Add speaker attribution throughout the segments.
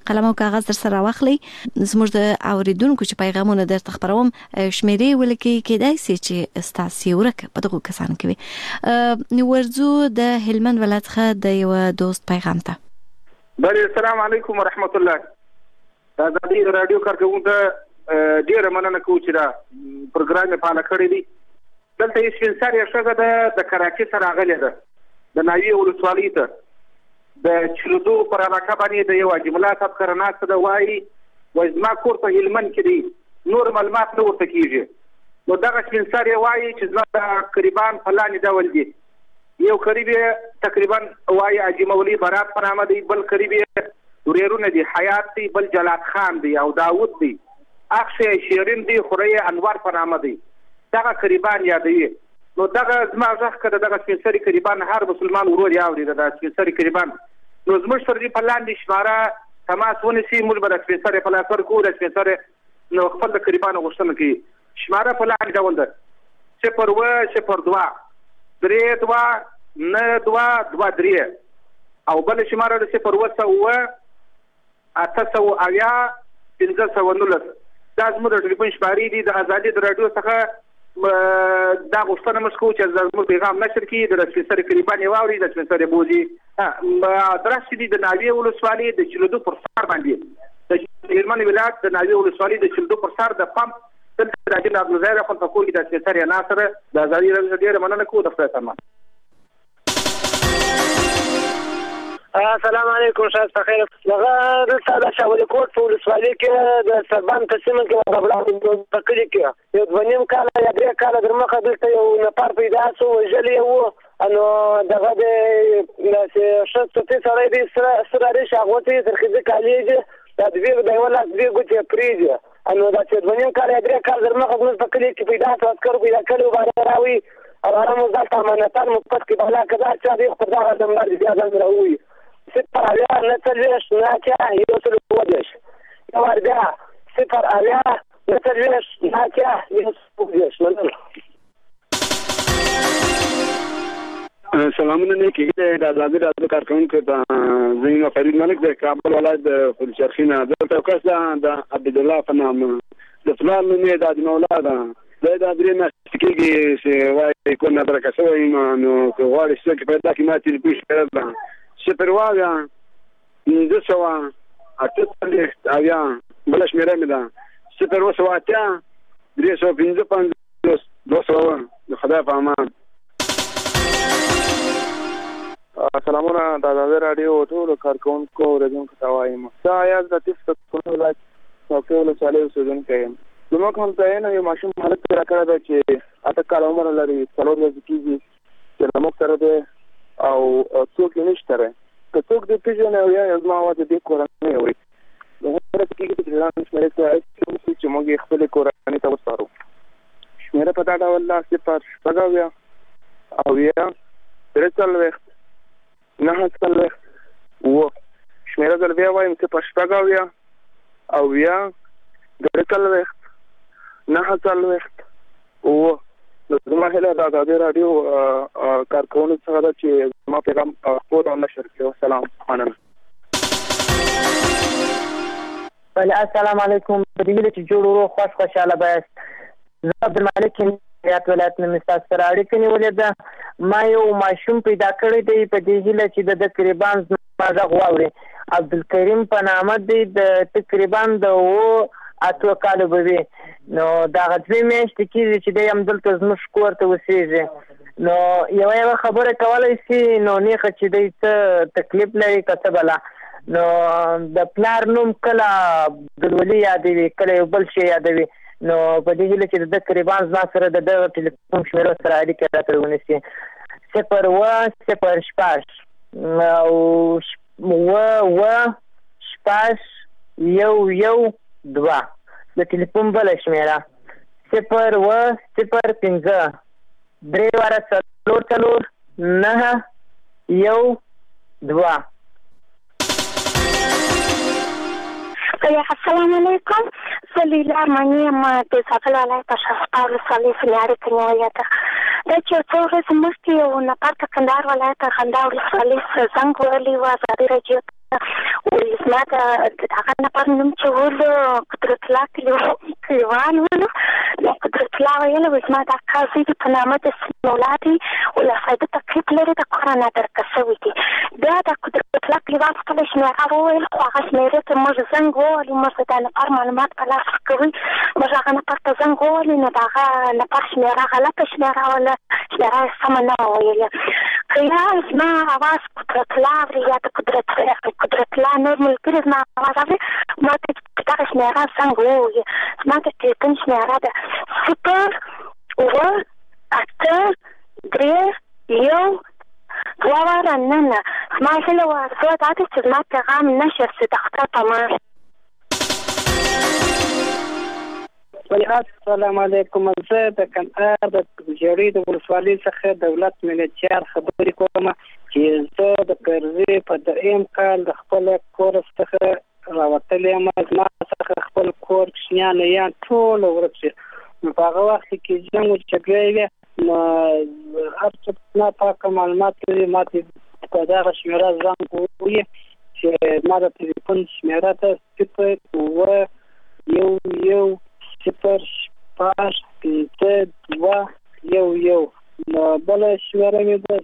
Speaker 1: قلم او کاغذ در سره واخلئ. زموږ د اوریدونکو چې پیغامونه درته خبروم شمیرې ولیکئ، کېدای شي چې ستاسو ورکه په دغه کسانو کې وي. نو ورځو د هلمند ولایت څخه د یو دوست پیغام ته.
Speaker 2: بله، السلام علیکم ورحمت الله. د ازادي رادیو کارکونکو ډیره مننه کوم چې دا پروګرام یې فعال کړی دی. دلته یې سپین سرې ښځه د کراچۍ څخه راغلې ده، د ناوې ولسوالۍ ته د چلودو پر علاقه باندې د یو حاجي ملا صاحب کره ناسته ده. وایي زما کور په هلمند کې دی، نور معلومات نه ورته کېږي. نو دغه سپین سرې وایي چې زما د قریبان په لاندې ډول دي. یو قریب یې تقریبا وایي حاجي مولوي برات په نامه دی، بل قریب یې ورېرونه دي، حیات دی، بل جلات خان دی او داود دی، اخش شیرین دی، خوری انور په نامه دی. دغه قریبان یادوي. نو دغه زما غږ که دغه سپین سري قریبان هر مسلمان ورور یې اوري، د سپین سري قریبان نو زموږ سره دې په لاندې شماره تماس ونیسي، موږ به د سپین سري په لاس ورکوو. د سپین سري نو خپل د قریبانو غوښتنه کوي. شماره په لاندې ډول ده: 0 0 2 3 2 9 2 2 3 او بل شماره د 0 9 8 اویا 1519. دا زموږ د ټلیفون شمارې دي. د ازادي د راډیو څخه دا غوښتنه موږ کوو چې زموږ پیغام نشر کړي، د سپین سري قریبان یې واوري، د سپین سري بوځي. ادرس چې دي د ناوې ولسوالۍ د چلودو پر سر باندې، د هلمند ولایت د ناوې ولسوالۍ د چلودو پر سر د پمپ دلته د حاجي عبدالظاهر اخوند په کور کې د سپین سري ناصر د ازادي راډیو ډېره مننه کوو. د خدای سلامت.
Speaker 3: السلام علیکم، شاسته خیر. دغه دلته د شاولي کوټ په ولسوالۍ کې د سربان په سیمه کې د بلاغ په کلي کې یو 2.5 کاله یا 3 کاله در مخه دلته یو نفر پیدا شو، وژلی وو. نو دغه د شخصي سړی دی، سره ریش اغوتې ترخیزي کالي دي، د دوی د یو لاس 2 ګوتې پرېږدي. نو دا چې 2.5 کاله یا 3 کاله در مخه زموږ په کلي کې پیدا شو، عسکرو پیدا کړی و، باندې راوي او هغه موږ دلته امانتان مقصد کې بهلا کدا چې دی خو دغه د مړ بیا ځان راوي 0 اویا 49 9 یو سل ودش یو اربعه 0 اویا 49 9 یو سل ودش.
Speaker 4: سلامونه نه کېږي. د ازادي راډیو کارکونکو ته زه فرید ملک د کابل ولایت د خلچرخینه دلته کس د عبد الله په نام د فلان نومې د مولا ده. دا د درې میاشتې کېږي چې وایي کو نه درکه شوی نو که غواړي څوک پیدا کړي ما تلیفون شمېره ده 0 اویا 548 اویا بله شمېره مې ده 0 8 355 200. د خدای په امان.
Speaker 5: سلامونه د ازادي راډیو ټولو کارکونکو اوریدونکو ته وایم. زه ایاز لطیف د ولایت څوکۍ ولسوالۍ اوسېدونکی یم. زموږ همسایه یو ماشوم هلک پیدا کړی دی چې 8 کاله عمر لري، 4 ورځې کېږي چې زموږ سره دی او څوک یې نشته دی. که څوک دې پېژني او یا زما اواز د دې کورنۍ اوري، نو هغه کېږي چې ځان شمېرې ته راشي چې موږ یې خپلې کورنۍ ته وسپارو. شمېره په دا ډول ده: 0 اویا اویا 43 9 اوه. شمېره زه بیا وایم 0 اویا اویا 43 9 اوه. زما هیله د ازادي راډیو کارکونکو څخه ده چې زما پیغام خپور او نشر کړي. سلام، مننه.
Speaker 3: بله، السلام علیکم. په دې هیله چې جوړ ورو خوشحاله بایاست. زه عبدالمالک ریاض ولایت نه ستاسو سره اړیکه نیولې ده. ما یو ماشوم پیدا کړی دی، په دې هیله چې د تقریبا زما غږ واوري. عبدالکریم په نامه دی، د تقریبا د 8 کالو به وي. نو دغه 2 میاشتې کېږي چې دی همدلته زموږ کور ته اوسېږي. نو یوه خبره کولی شي، نو نیخه چې دی څه تکلیف لري که څه بله. نو د پلار نوم کله عبدالولي یادوي، کله یو بل شی یادوي. نو په دې هیله چې د تقریبا زما سره د دغه ټلیفون شمېرو سره اړیکه راته ونیسي. 0 6 او 7 2 د ټلیفون بله شمېره 0 0 5 3 4 9 1 2.
Speaker 6: السلام علیکم. زه لیلا مانی یم د زابل ولایت شاسته ولسوالۍ څخه اړیکه نیولې ده. دا چې څو ورځې مخکې یو نفر د کندهار ولایت خندا ولسوالۍ څخه زنګ وهلی و ازادي راډیو وزما د هغه نفر نوم چې ولو قدرت الله کلیوال ولو نو قدرت الله ویل زما د قاضي په نامه د سمولاتي ولا فائدة تکلیف لري د قرآن درکسوي دي بیا د قدرت الله کلیوال خپل شمیره وویل خو هغه شمیرې ته موږ زنګ ووهلو موږ د نفر معلومات په لاس کوي موږ هغه نفر ته زنګ ووهلو نو د هغه نفر شمیره غلطه شمیره ولا شمیره یې سمه نه وویلې که یا زما اواز قدرت الله اوري یا د قدرت الله نور ملګري زما اواز اوري ما ته دغه شمیره زنګ ووهي زما د ټلیفون شمیره ده 0 دواره نه ما هله ورته دا چې ما پیغام نشر سي د خطر په ما
Speaker 7: السلام علیکم زه د کندهار د جړې د ولسوالۍ څخه دولت ملچار خبرې کوم چې زه د کرزي په دریم کال د خپل کور څخه راوتلې ما څخه خپل کور شنیان یا ټول ورڅ په هغه وخت کې جنګ چګړې نو هر څه نه پاک معلومات لري ماته دا شمیره زنګ وي چې ما د ټلیفون شمیره ته 0 نو بل شمیره مې د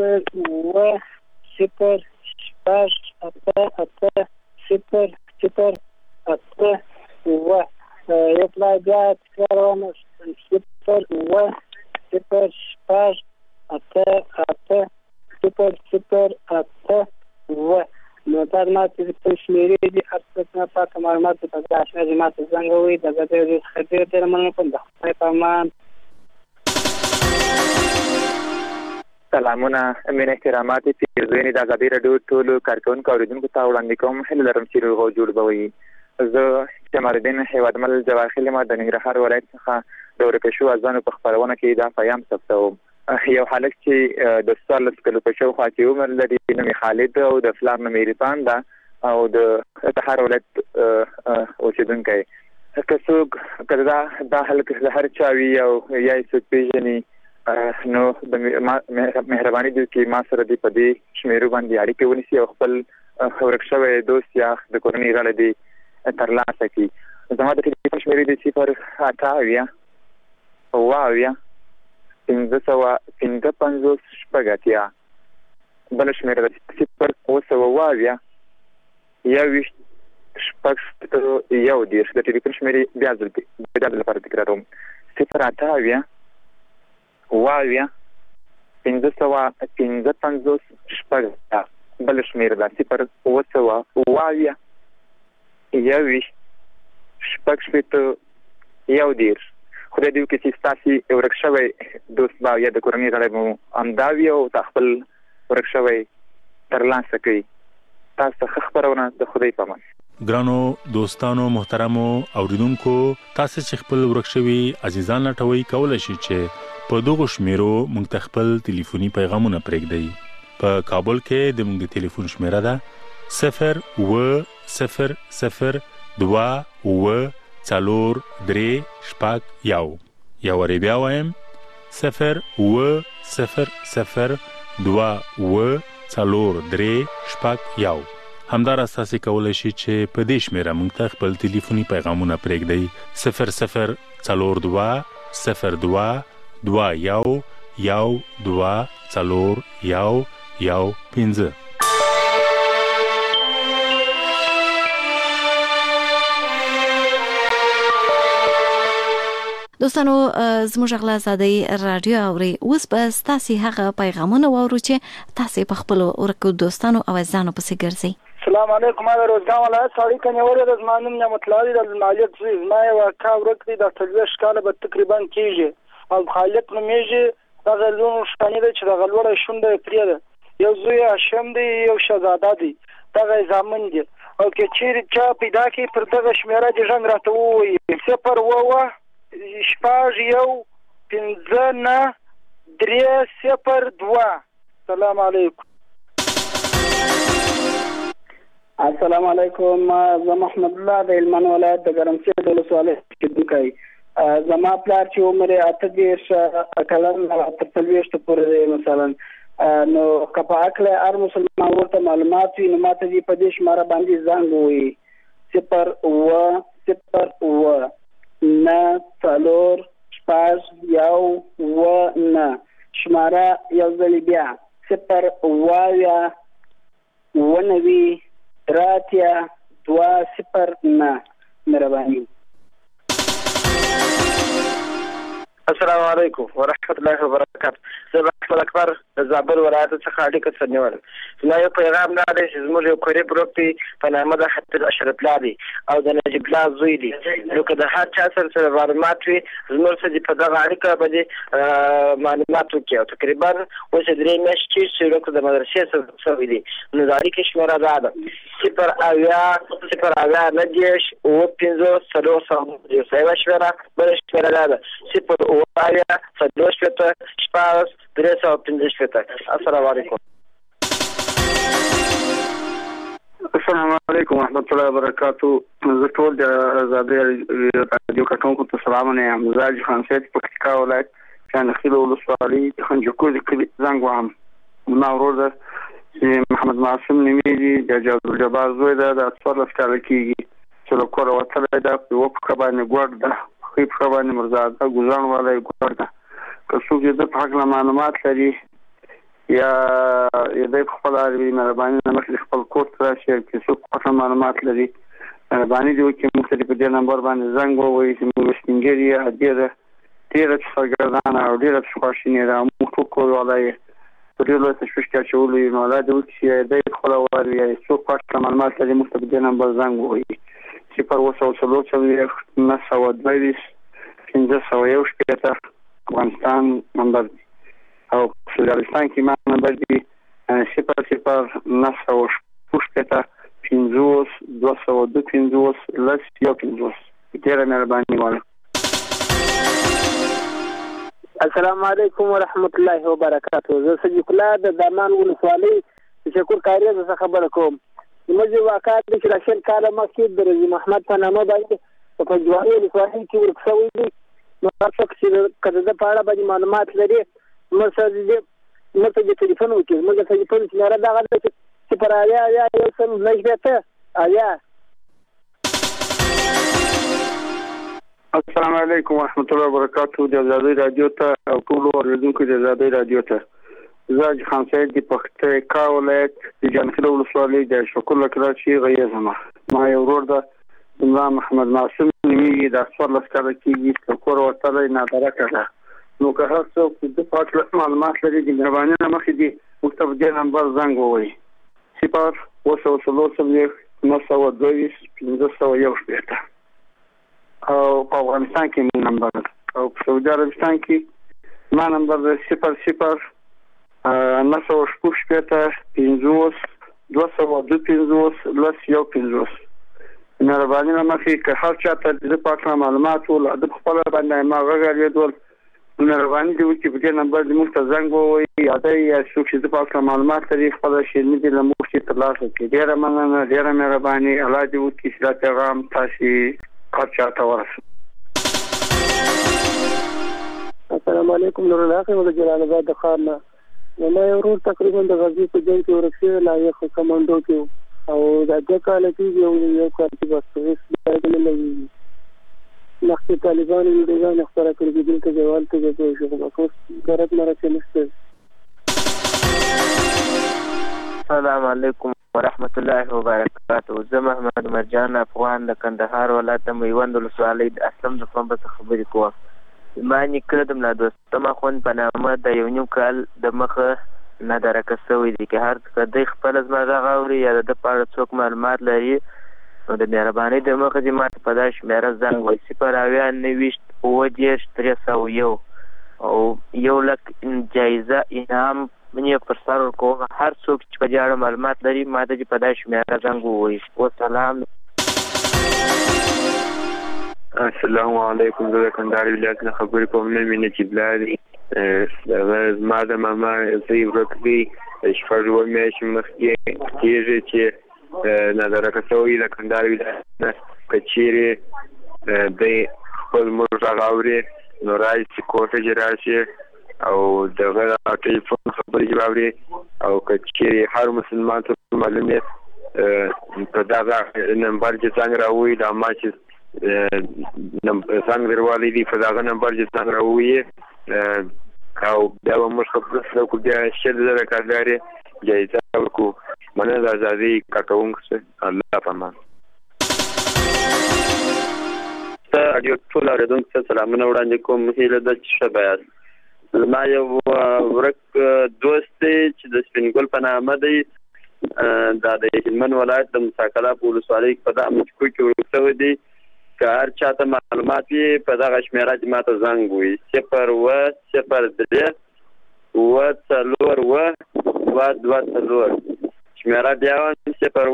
Speaker 7: 0 یو پلای بیا تکرارونه 0 نو دا ما چې په شمیرې دي هر څه نه پاک معلومات په داسې ماته څنګه وي دا د خبرې تر مننه کوم د خپل پامان
Speaker 8: سلامونه مینه احترامات پیرزوینې د آزادۍ راډیو ټولو کارکونکو اوریدونکو ته وړاندې کوم هیله لرم چې روغ او جوړ به وي زه جمالدین هیوادمل جواهر ما د ننګرهار ولایت څخه د ورکه شو ازانو په خپرونه کې دا پیام ثبتوم یو حالت چې د 14 کلو په شاوخوا کې عمر لري نوم خالد او د فلار نوم عرفان ده او د هر ولایت اوسیدونکی که څوک دا هلک هر چا وي او یا څوک پیژني نو د مهرباني دي چې ما سره دی په دې شمیرو باندې اړیکه ونیسي او خپل ورک شوی دوست یا د کورنۍ غړی دی ترلاسه کړي زما د ټلیفون شمیرې دی 0 بل شمیره ده 0 د ټلیفون شمیرې بیا لپاره تکراروم 0 بل شمیره ده 0 خدای دې وکړي چې ستاسې ورک شوی دوست به یا د کورنۍ غړی مو همدا وي او خپل ورک شوی ترلاسه کړي تاسو ته ښه خپرونه د خدای په امان
Speaker 9: ګرانو دوستانو محترمو اوریدونکو تاسو چې خپل ورک شوی عزیزان لټوي کولای شئ چې په دغه شمیرو موږ ته خپل ټلیفوني پیغامونه پرېږدئ په کابل کې د موږ د ټلیفون شمیره ده 0 یا وری بیا وایم 0 همدار اساسي کولای شي چې په دې شمیره موږ ته خپل ټلیفوني پیغامونه پرېږدئ 00222
Speaker 1: دوستانو زموږ غلا آزادۍ رادیو اوري اوس به تاسو هغه پیغامونه واورو چې تاسو په خپل ورکو دوستانو او ځانو پسې ګرځي
Speaker 10: السلام علیکم انا روزګان ولایت سړی کنه ورې د زمانم نعمت لاري د مالیت زوی ما یو کا ورکړي د تلويش کاله به تقریبا کیږي او خالق نومېږي دا لون شتنی د چې د غلوړې شونډه پریده یو زوی هاشم دی یو شهزاده دی دا زامن دي او کې چیرې چا پیدا کی پر دغه شمیره د ژوند راته وي 0 سلام علیکم
Speaker 7: السلام علیکم زه محمد الله د هلمند ولایت د ګرمسیر د ولسوالۍ اوسیدونکی زما پلار چې عمر یې 38 کلن تر 40 پورې مثلا نو که په هکله هر مسلمان ورته معلومات وي نو ماته دې په دې شماره باندې زنګ ووهي 0 شماره یو ځل بیا 0 مهرباني.
Speaker 3: السلام علیکم ورحمت الله وبرکاته. زه احمد اکبر د زابل ولایت څخه اړیکه سرنیول. زما یو پیغام دا دی چې زموږ یو قریب ورک دی په نامه د حافظ اشرف الله دی او د نجیب الله زوی دی. نو که د هر چا سره معلومات وي زموږ سره په دغه اړیکه باندې معلومات وکړي. او تقریبا اوس 3 میاشتې چې ورک د مدرسې سره شوی دی. نو د اړیکې شمېره دا ده 0 شمېره بله شمېره دا ده 0 السلام علیکم.
Speaker 4: السلام علیکم ورحمت الله وبرکاتو. زه ټول د آزادۍ رادیو کارکونکو ته سلامونه یم. زه جهان سید پکتیکا ولایت شانخیل ولسوالۍ خنجکو د کلي زنګ وهم. زما ورور ده چې محمد معصوم نومیږي د جبار زوی ده د 14 کاله کېږي چې له کوره وتلی ده. په یوه پښه باندې ګوډ ده ښۍ پښه باندې مرزاده ګوزڼ والی ګوډ ده. که څوک د په هکله معلومات لري یا دی په خپله عربي مهرباني نه مخکې خپل کور ته راشي که څوک په هکله معلومات لري مهرباني دې وکړي موږ ته په دې نمبر باندې زنګ ووهي چې موږ سپین ږیري ډېره سرګردانه او ډېره خواشیني ده. موږ ټول کوروالا یې په ډېر لوی تشویش کې اچولو یو. نو الله دې وکړي چې دی په خپله ووایي یا څوک په هکله معلومات لري موږ ته په دې نمبر زنګ ووهي 0 افغانستان نمبر دی او سوزالستان کې ما نمبر دی 0 ډېره مهرباني غواړم.
Speaker 7: السلام علیکم ورحمت الله وبرکاته. زه صدیق الله د دامان ولسوالۍ شکر کاریز څخه خبره کوم. زموږ واقعات د 20 کاله مخکې د رضی محمد په نامه باندې په جواري ولسوالۍ کې ورک شوی دی. نو تاسو چې کله د پاړه باندې معلومات لري مرسته دې ته ټلیفون وکړئ. موږ ته ټلیفون شمېره دغه ده چې پر آیا یو سم نشته آیا.
Speaker 4: السلام علیکم ورحمت الله وبرکاتو. د آزادۍ رادیو ته او ټول اوریدونکو د آزادۍ رادیو ته زه جهان سید د پکتیکا ولایت د جانخیل ولسوالۍ د شکر کراچي غیه زما یو ورور ده زما محمد معصوم نومیږي د 14 کاله کېږي له کوره وتلی نادرکه ده. نو که هر څوک د په هکله معلومات لري د مهرباني نه مخکې دې موږ ته په دې نمبر زنګ ووهي 0 او په افغانستان کې مو نمبر او په سعودي عربستان کې ما نمبر ده 0 مهرباني نه مخکې که هر چا ته د په هکله معلومات ول د خپله باندې ما غږ اورېدول مهرباني دې وکړي په دې نمبر دې موږ ته زنګ ووهي یا دی یا څوک چې د په هکله معلومات لري خپله شیریني دې له موږ چې ترلاسه کړي. ډېره مننه ډېره مهرباني. الله دې وکړي چې دا پیغام تاسې هر چا ته ورسوي.
Speaker 7: السلام علیکم نور الله خیم د جلال آباد د ښار نه. زما یو ورور تقریبا د غزني په جنګ کې ورک شوی لایق کمانډو کې او دا 2 کاله کېږي یو کال کې بس هېڅ نه لګېږي. مخکې طالبانو ویډیوګانې خپاره کړي دي دلته دیوال ته ځای شو خو بس اوس ګرد مرکې نشته.
Speaker 11: السلام علیکم ورحمت الله وبرکاته. زه محمد مرجان افغان د کندهار ولایت د میوند ولسوالۍ د اسلم د پنبه څخه خبرې کوم. زما نیکه د ملا دوستم اخوند په نامه د 1.5 کال د مخه نادرکه شوی دی. که هر څه دی خپله زما غږ اوري یا د په اړه څوک معلومات لري نو د مهربانۍ د مخه دې ماته په دا شمېره زنګ ووهي 0 او 1 لک جایزه انعام من پر سر ورکوم. هر څوک چې په دې اړه معلومات لري ماته دې په دا شمېره زنګ ووهي. والسلام.
Speaker 12: السلام علیکم. زه د کندهار ولایت نه خبرې کوم. نوم یې نجیب الله دی. زما د ماما زوی ورک دی 4 میاشتې مخکې کېږي چې نادرکه شوی د کندهار ولایت نه. که چیرې دی خپل موږ غږ اوري نو راشي کور ته چې راشي او دغه ټلیفون خبرې جوابري او کچې هر مسلمان ته معلومه په دغه نمبر چې څنګه راوي دا ما چې څنګه ورولې دي په دغه نمبر چې څنګه راوي او دا موږ خبرې کوو بیا شل زره کارګاري جایزه ورکو مننه د ازادي کارکونکو الله پامان
Speaker 13: رادیو ټول اوریدونکو ته سلامونه وړاندې کوم هیله ده چې ښه بیاست. زما یو ورک دوست دی چې د سپین ګل په نامه دی، دا د هلمند ولایت د موسی کلاب ولسوالۍ په دغه مشکو کې ورک شوی دی. که هر چاته معلومات وي په دغه شمېره چې ما ته زنګ ووایي 01032 شمېره بیا وایم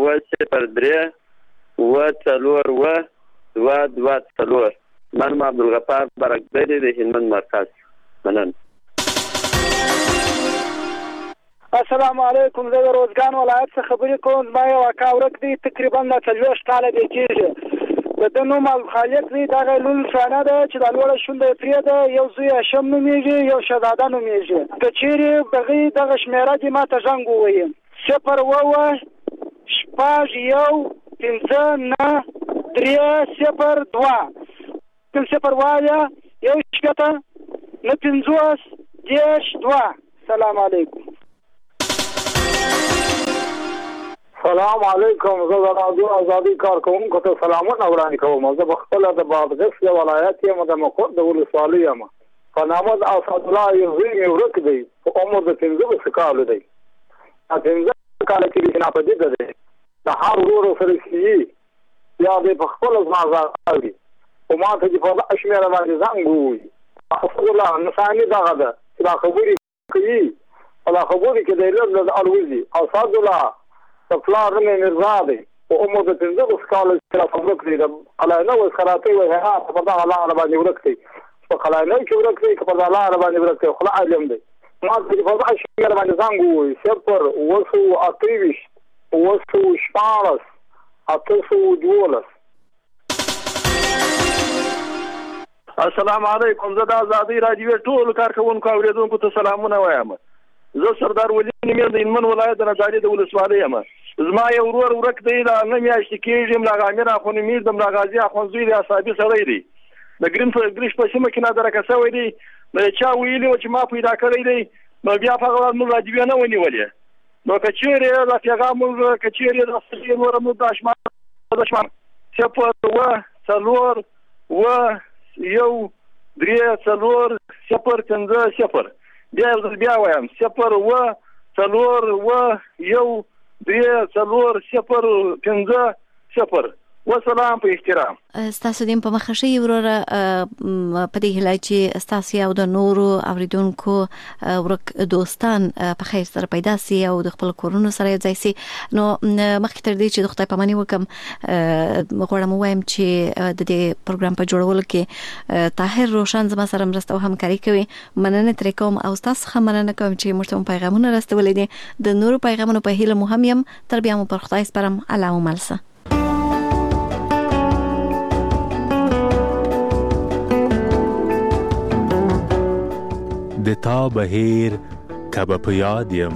Speaker 13: 01032 من عبدالغفار برکدری د هلمند مرکز. مننه.
Speaker 10: السلام علیکم. زه د روزګان ولایت څخه خبرې کوم. زما یو اکا ورک دی، تقریبا 40 کاله دی کېږي. د ده نوم خالق دی. دغه لور شانه ده چې دا لوړه شونډه یې پرې ده. یو زوی هاشم نومېږي، یو شهزاده نومېږي. که چېرې دغه شمېره دې ما ته زنګ ووایي 01052 سلام علیکم.
Speaker 2: سلام علیکم. زه د رادیو ازادي کارکوونکو ته سلامونه وړاندې کوم. زه په خپله د بادغیس ولایت یم، د مقر د ولسوالۍ یم. په نامه د اسد الله یو زوی مې ورک دی، په عمر د 15 کالو دی. 15 کاله کې چې ناپدیده دی، د هر ورور سره کېږي یا دی په خپله زما غږ اوري، خو ما ته چې په دغه شمېره باندې زنګ ووایي. اسد الله نښاني دغه ده چې دا خبرې کوي، په دا خبرې کې دی لږ الوزي. اسد الله د پلار نوم یې مرزا دی، په عمر د 15 کالو چې راته ورک دی. د قلعهنو خراتۍ وایي هغه په دغه لاره باندې ورک دی، په قلعهنو کې ورک دی، که په دغه لاره باندې ورک دی، خو علم دی. ما ته چې په دغه شمېره باندې زنګ ووایي 02814
Speaker 14: السلام علیکم. زه د ازادۍ راډیو ټول کارکوونکو اوریدونکو ته سلامونه وایم. زه سردار ولی نومېږم، د هلمند ولایت د ناداري د ولسوالۍ یم. زما یو ورور ورک دی، دا 9 میاشتې کېږي. ملا امیر اخو نومېږي، د ملا غازي اخوندزوی دی، اصحابي سړی دی. د ګریش په سیمه کې نادرکه شوی دی. د چا ویلي و چې ما پیدا کړی دی، نو بیا په هغه موږ راډیو نه ونیولې. نو که چېرې دا پیغام موږ که چېرې د خپلې نوره موږ د اشمان 01034 بیا وایم 01034 وسلام په احترام.
Speaker 1: ستاسو دیم په مخه شي وروره په دې هیله چې ستاسو او د نورو اوریدونکو ورک دوستان په خیر سره پیدا سي او د خپل کورونو سره ځای سي. نو مخکې تر دې چې د خدای پاماني وکم غواړم وایم چې د دې پروګرام په جوړولو کې طاهر روشن زما سره مرسته او همکاري کوي. مننه ترې کوم او تاسو هم مننه کوم چې موږ ته پیغامونه راستولې دي. د نورو پیغامونو په هیله مهم يم. تر بیا مو پر خدای سپارم. الله مو ملسه.
Speaker 9: د تا بهیر کبه په یاد یم،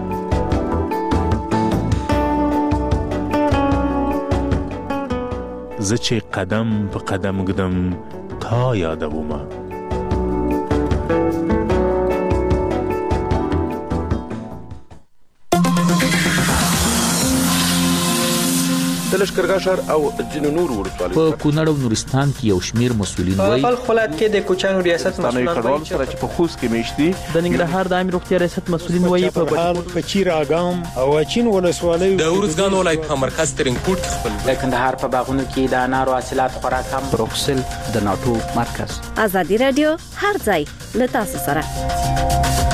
Speaker 9: زه چې قدم په قدم ګدم تا یادومه.
Speaker 15: د لښکرګاه ښار او ځینو نورو ولسوالیو
Speaker 16: په کونړ او نورستان کې یو شمیر مسؤلین وایي
Speaker 17: په خپل کې د کوچانو ریاست مسؤلین
Speaker 15: وایي چې په خوست کې میشتي.
Speaker 17: د ننګرهار د عامه روغتیا ریاست مسؤلین وایي په
Speaker 18: چیر اګام او اچین ولسوالیو
Speaker 19: د ورزګان ولایت په مرکز ترنګوټ خپل
Speaker 20: د کندهار په باغونو کې د انارو حاصلات خوراک هم
Speaker 16: پروکسل د ناټو مرکز.
Speaker 1: ازادي رادیو هر ځای له تاسو سره.